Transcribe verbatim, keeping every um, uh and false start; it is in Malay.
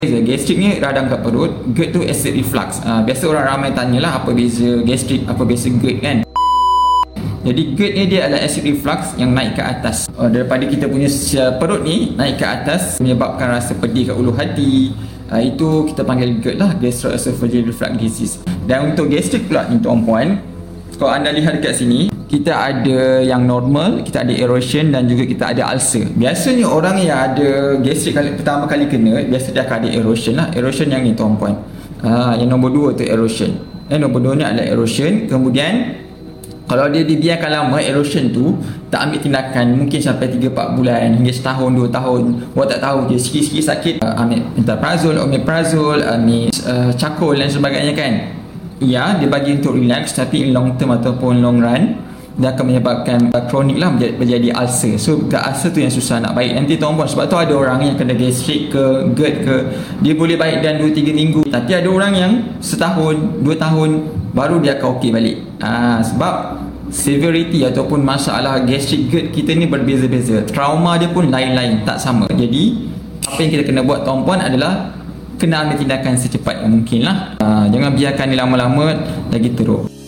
Gastrik ni radang kat perut, GERD tu acid reflux. Ha, biasa orang ramai tanyalah apa beza gastrik, apa beza GERD kan. Jadi GERD ni dia adalah acid reflux yang naik ke atas. Oh, daripada kita punya perut ni naik ke atas menyebabkan rasa pedih kat ulu hati. Ha, itu kita panggil GERD lah, gastroesophageal reflux disease. Dan untuk gastrik pula ni tuan-puan, kalau anda lihat dekat sini, kita ada yang normal, kita ada erosion dan juga kita ada ulcer. Biasanya orang yang ada gastrik kali, pertama kali kena, biasa dia akan ada erosion lah. Erosion yang ni tuan-puan. Ha, yang nombor dua tu erosion. Eh, nombor dua ni adalah erosion. Kemudian kalau dia dibiarkan lama, erosion tu tak ambil tindakan, mungkin sampai tiga empat bulan hingga setahun dua tahun, buat tak tahu dia sikit-sikit sakit, uh, ambil pantoprazole, omeprazole, ambil uh, charcoal dan sebagainya kan. Ya, dia bagi untuk relax, tapi in long term ataupun long run dia akan menyebabkan uh, kronik lah, menjadi, menjadi ulcer. So ke ulcer tu yang susah nak baik nanti tuan-puan. Sebab tu ada orang yang kena gastrik ke GERD ke, dia boleh baik dalam dua tiga minggu, tapi ada orang yang setahun dua tahun baru dia akan okey balik. Ah, sebab severity ataupun masalah gastrik GERD kita ni berbeza-beza, trauma dia pun lain-lain, tak sama. Jadi apa yang kita kena buat tuan-puan adalah kena ambil tindakan secepat yang mungkin lah. Ah, jangan biarkan ni lama-lama lagi teruk.